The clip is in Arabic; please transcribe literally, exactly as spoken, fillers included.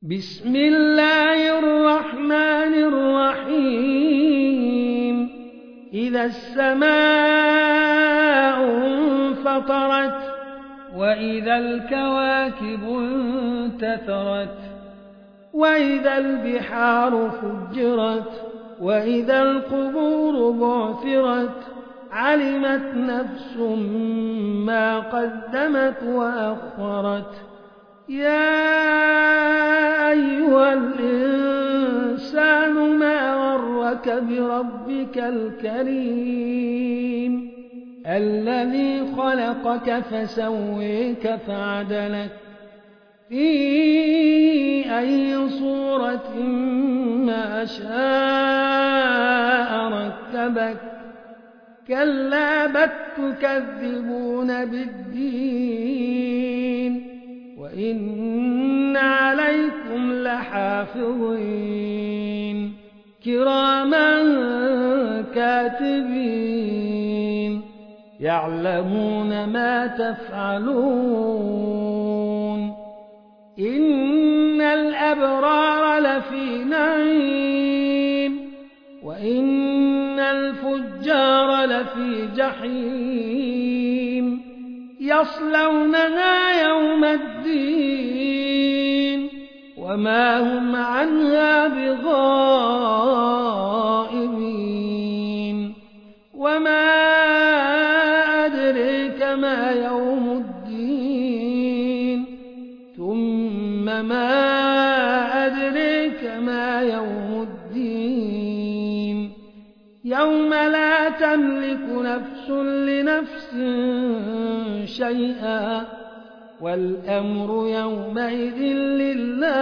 بسم الله الرحمن الرحيم إذا السماء انفطرت وإذا الكواكب انتثرت وإذا البحار فجرت وإذا القبور بعثرت علمت نفس ما قدمت وأخرت يا أيها الإنسان ما غرك بربك الكريم الذي خلقك فسويك فعدلك في أي صورة ما شاء ركبك كلا بل تكذبون بالدين وإن عليكم لحافظين كراما كاتبين يعلمون ما تفعلون إن الأبرار لفي نعيم وإن الفجار لفي جحيم يصلونها يوم الدين وما هم عنها بغائبين وما أدريك ما يوم الدين ثم ما أدريك ما يوم الدين يوم لا تملك نفس لنفس شيئا والأمر يومئذ لله